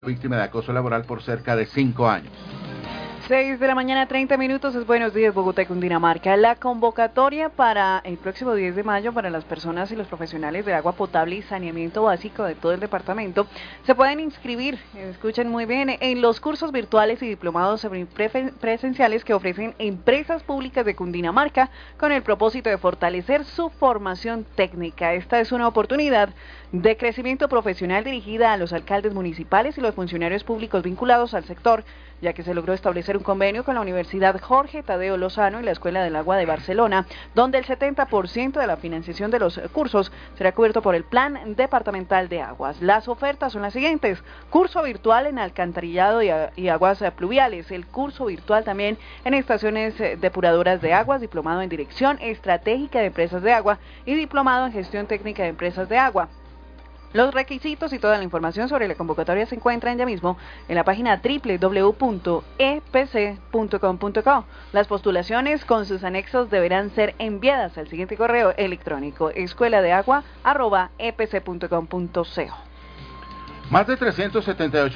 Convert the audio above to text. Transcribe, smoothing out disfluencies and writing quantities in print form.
víctima de acoso laboral por cerca de 5 años. 6 de la mañana, 30 minutos, es Buenos Días Bogotá y Cundinamarca. La convocatoria para el próximo 10 de mayo para las personas y los profesionales de agua potable y saneamiento básico de todo el departamento se pueden inscribir, escuchen muy bien, en los cursos virtuales y diplomados presenciales que ofrecen empresas públicas de Cundinamarca con el propósito de fortalecer su formación técnica. Esta es una oportunidad de crecimiento profesional dirigida a los alcaldes municipales y los funcionarios públicos vinculados al sector, ya que se logró establecer un convenio con la Universidad Jorge Tadeo Lozano y la Escuela del Agua de Barcelona, donde el 70% de la financiación de los cursos será cubierto por el Plan Departamental de Aguas. Las ofertas son las siguientes: curso virtual en alcantarillado y aguas pluviales, el curso virtual también en estaciones depuradoras de aguas, diplomado en Dirección Estratégica de Empresas de Agua y diplomado en Gestión Técnica de Empresas de Agua. Los requisitos y toda la información sobre la convocatoria se encuentran ya mismo en la página www.epc.com.co. Las postulaciones con sus anexos deberán ser enviadas al siguiente correo electrónico: escueladeagua@epc.com.co. Más de 378